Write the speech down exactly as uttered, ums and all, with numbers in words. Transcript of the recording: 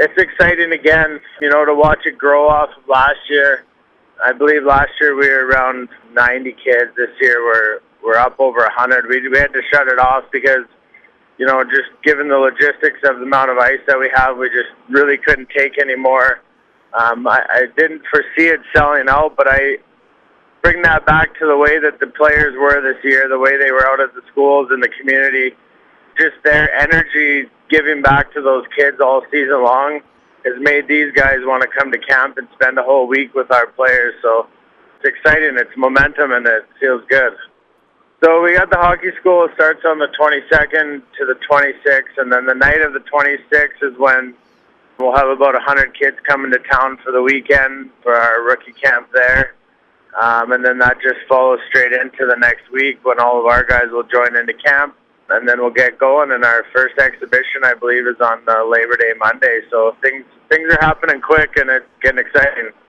it's exciting again, you know, to watch it grow off of last year. I believe last year we were around ninety kids. This year we're we're up over one hundred. We, we had to shut it off because, you know, just given the logistics of the amount of ice that we have, we just really couldn't take any more. Um, I, I didn't foresee it selling out, but I bring that back to the way that the players were this year, the way they were out at the schools and the community. Just their energy giving back to those kids all season long has made these guys want to come to camp and spend a whole week with our players. So it's exciting. It's momentum, and it feels good. So we got the hockey school. It starts on the twenty-second to the twenty-sixth, and then the night of the twenty-sixth is when we'll have about one hundred kids coming to town for the weekend for our rookie camp there. Um, and then that just follows straight into the next week when all of our guys will join into camp. And then we'll get going, and our first exhibition, I believe, is on uh, Labor Day Monday. So things things are happening quick, and it's getting exciting.